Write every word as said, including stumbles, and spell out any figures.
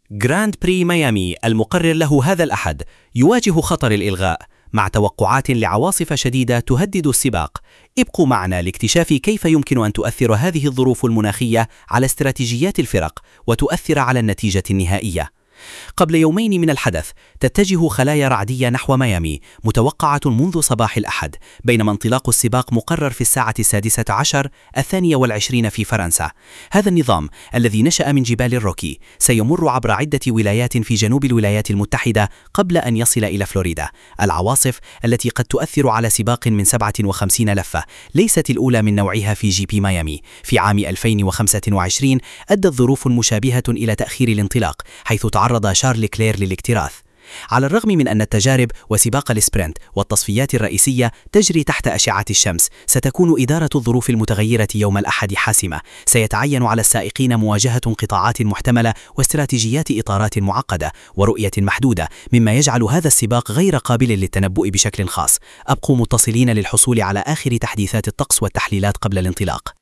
جراند بري ميامي المقرر له هذا الأحد يواجه خطر الإلغاء مع توقعات لعواصف شديدة تهدد السباق. ابقوا معنا لاكتشاف كيف يمكن أن تؤثر هذه الظروف المناخية على استراتيجيات الفرق وتؤثر على النتيجة النهائية. قبل يومين من الحدث تتجه خلايا رعدية نحو ميامي متوقعة منذ صباح الأحد، بينما انطلاق السباق مقرر في الساعة السادسة عشر الثانية والعشرين في فرنسا. هذا النظام الذي نشأ من جبال الروكي سيمر عبر عدة ولايات في جنوب الولايات المتحدة قبل أن يصل إلى فلوريدا. العواصف التي قد تؤثر على سباق من سبعة وخمسين لفة ليست الأولى من نوعها في جي بي ميامي. في عام ألفين وخمسة وعشرين أدت ظروف مشابهة إلى تأخير الانطلاق، حيث تعرض شارل كلير للاكتراث. على الرغم من أن التجارب وسباق السبرنت والتصفيات الرئيسية تجري تحت أشعة الشمس، ستكون إدارة الظروف المتغيرة يوم الأحد حاسمة. سيتعين على السائقين مواجهة انقطاعات محتملة واستراتيجيات إطارات معقدة ورؤية محدودة، مما يجعل هذا السباق غير قابل للتنبؤ بشكل خاص. أبقوا متصلين للحصول على آخر تحديثات الطقس والتحليلات قبل الانطلاق.